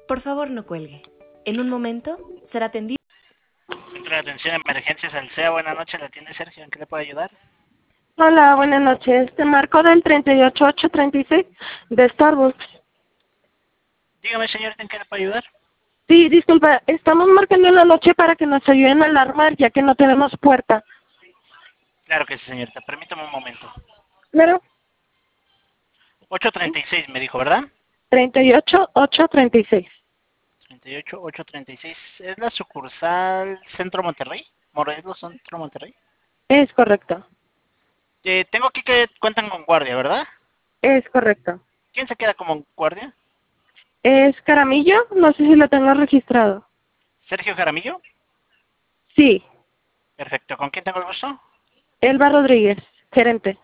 Por favor, no cuelgue. En un momento será atendido. Centro de Atención a Emergencias Alsea, buenas noches, la tiene Sergio, ¿en qué le puedo ayudar? Hola, buenas noches. Te marco del 38836 de Starbucks. Dígame, señorita, ¿en qué le puedo ayudar? Sí, disculpa, estamos marcando en la noche para que nos ayuden a alarmar ya que no tenemos puerta. Claro que sí, señorita, permítame un momento. Claro. 836 me dijo, ¿verdad? 38836. 38836, ¿es la sucursal Centro Monterrey? Morelos Centro Monterrey. Es correcto. Tengo aquí que cuentan con guardia, ¿verdad? Es correcto. ¿Quién se queda como guardia? ¿Es Caramillo? No sé si lo tengo registrado. ¿Sergio Jaramillo? Sí. Perfecto, ¿con quién tengo el gusto? Elba Rodríguez, gerente.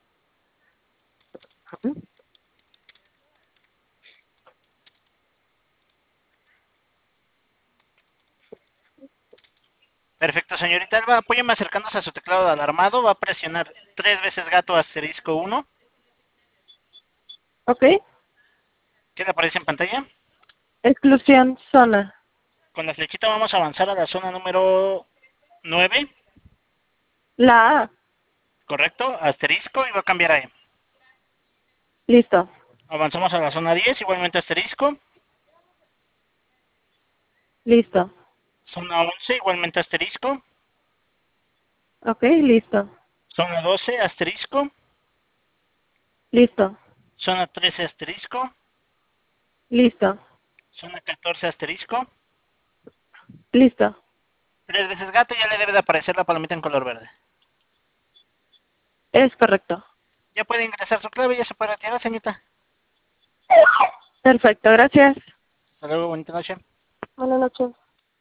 Perfecto, señorita Alba, apóyeme acercándose a su teclado de alarmado, va a presionar 3 veces gato asterisco 1. ¿Ok? ¿Qué le aparece en pantalla? Exclusión zona. Con la flechita vamos a avanzar a la zona número 9, La A. correcto, asterisco y va a cambiar a E. Listo. Avanzamos a la zona 10, igualmente asterisco. Listo. Zona 11, igualmente asterisco. ¿Ok? Listo. Zona 12, asterisco. Listo. Zona 13, asterisco. Listo. Zona 14, asterisco. Listo. 3 veces gato y ya le debe de aparecer la palomita en color verde. Es correcto. Ya puede ingresar su clave y ya se puede retirar, señorita. Perfecto, gracias. Hasta luego, bonita noche. Buenas noches.